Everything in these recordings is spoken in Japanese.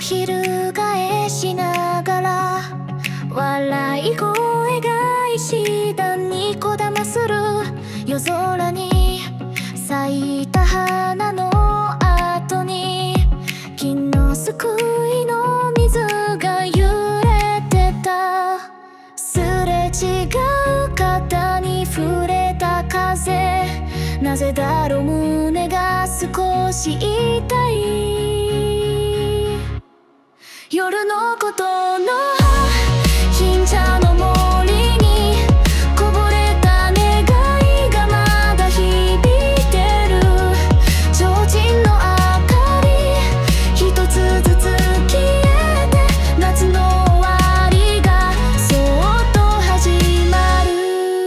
翻しながら笑い声が石段にこだまする夜空に咲いた花の後に金のすくいの水が揺れてた。すれ違う肩に触れた風、なぜだろう胸が少し痛い。夜のことの貧茶の森にこぼれた願いがまだ響いてる。提灯の明かり一つずつ消えて、夏の終わりがそっと始まる。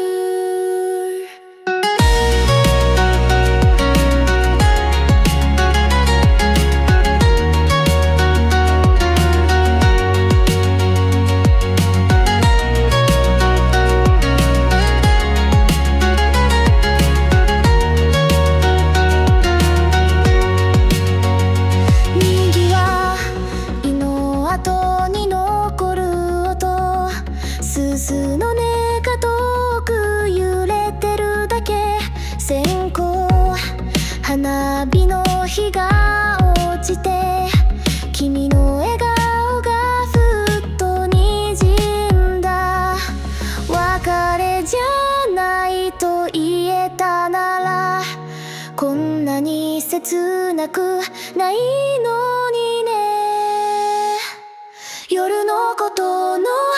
鈴の音が遠く揺れてるだけ。線香花火の火が落ちて、君の笑顔がふっとにじんだ。別れじゃないと言えたならこんなに切なくないのにね。夜のことの